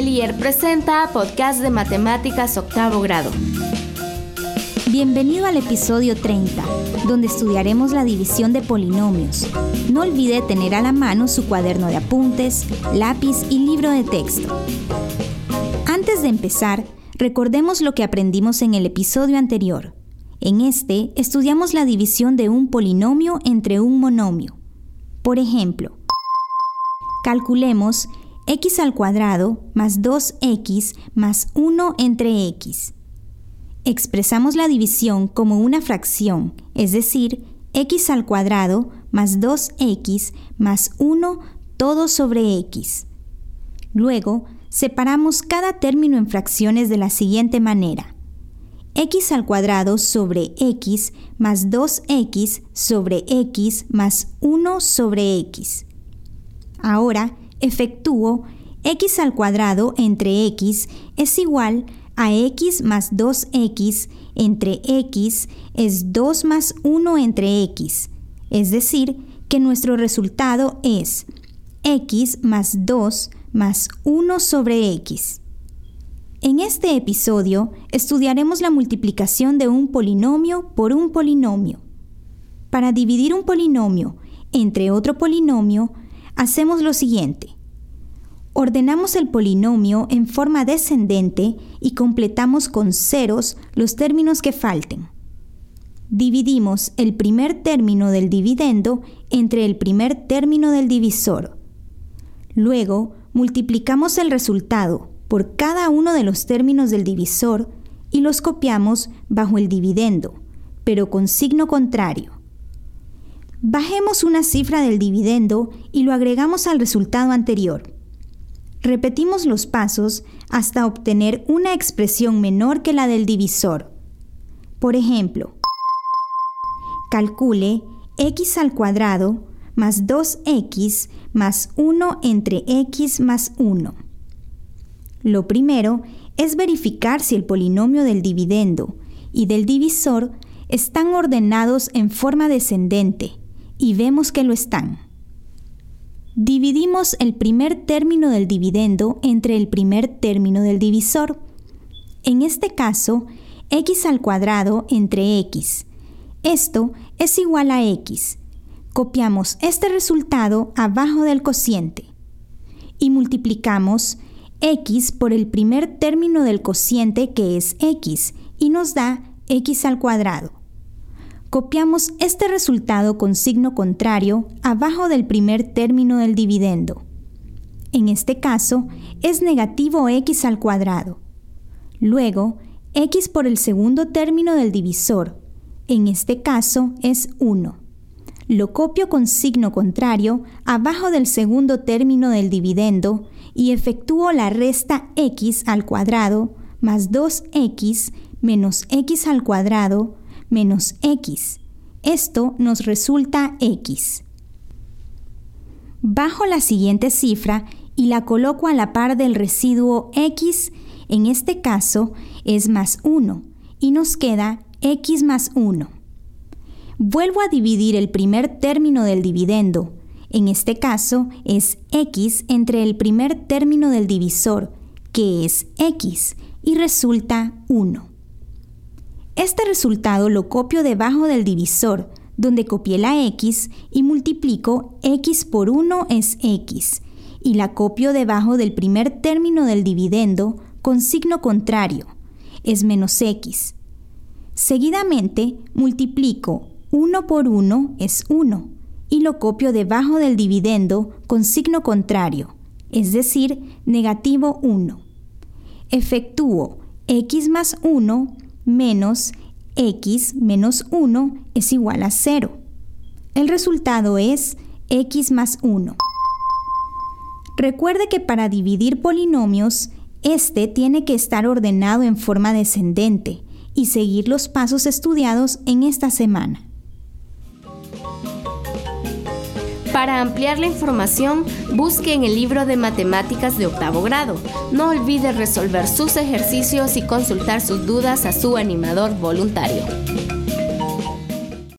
Elier presenta Podcast de Matemáticas Octavo Grado. Bienvenido al episodio 30, donde estudiaremos la división de polinomios. No olvide tener a la mano su cuaderno de apuntes, lápiz y libro de texto. Antes de empezar, recordemos lo que aprendimos en el episodio anterior. En este, estudiamos la división de un polinomio entre un monomio. Por ejemplo, calculemos x al cuadrado más 2x más 1 entre x. Expresamos la división como una fracción, es decir, x al cuadrado más 2x más 1 todo sobre x. Luego, separamos cada término en fracciones de la siguiente manera. X al cuadrado sobre x más 2x sobre x más 1 sobre x. Ahora, efectúo x al cuadrado entre x es igual a x más 2x entre x es 2 más 1 entre x. Es decir, que nuestro resultado es x más 2 más 1 sobre x. En este episodio estudiaremos la multiplicación de un polinomio por un polinomio. Para dividir un polinomio entre otro polinomio, hacemos lo siguiente. Ordenamos el polinomio en forma descendente y completamos con ceros los términos que falten. Dividimos el primer término del dividendo entre el primer término del divisor. Luego, multiplicamos el resultado por cada uno de los términos del divisor y los copiamos bajo el dividendo, pero con signo contrario. Bajemos una cifra del dividendo y lo agregamos al resultado anterior. Repetimos los pasos hasta obtener una expresión menor que la del divisor. Por ejemplo, calcule x al cuadrado más 2x más 1 entre x más 1. Lo primero es verificar si el polinomio del dividendo y del divisor están ordenados en forma descendente, y vemos que lo están. Dividimos el primer término del dividendo entre el primer término del divisor. En este caso, x al cuadrado entre x. Esto es igual a x. Copiamos este resultado abajo del cociente. Y multiplicamos x por el primer término del cociente, que es x, y nos da x al cuadrado. Copiamos este resultado con signo contrario abajo del primer término del dividendo. En este caso, es negativo x al cuadrado. Luego, x por el segundo término del divisor. En este caso, es 1. Lo copio con signo contrario abajo del segundo término del dividendo y efectúo la resta x al cuadrado más 2x menos x al cuadrado menos x. Esto nos resulta x. Bajo la siguiente cifra y la coloco a la par del residuo x, en este caso es más 1, y nos queda x más 1. Vuelvo a dividir el primer término del dividendo. En este caso es x entre el primer término del divisor, que es x, y resulta 1. Este resultado lo copio debajo del divisor, donde copié la x y multiplico x por 1 es x, y la copio debajo del primer término del dividendo con signo contrario, es menos x. Seguidamente multiplico 1 por 1 es 1, y lo copio debajo del dividendo con signo contrario, es decir, negativo 1. Efectúo x más 1 menos x menos 1 es igual a 0. El resultado es x más 1. Recuerde que para dividir polinomios, este tiene que estar ordenado en forma descendente y seguir los pasos estudiados en esta semana. Para ampliar la información, busque en el libro de matemáticas de octavo grado. No olvide resolver sus ejercicios y consultar sus dudas a su animador voluntario.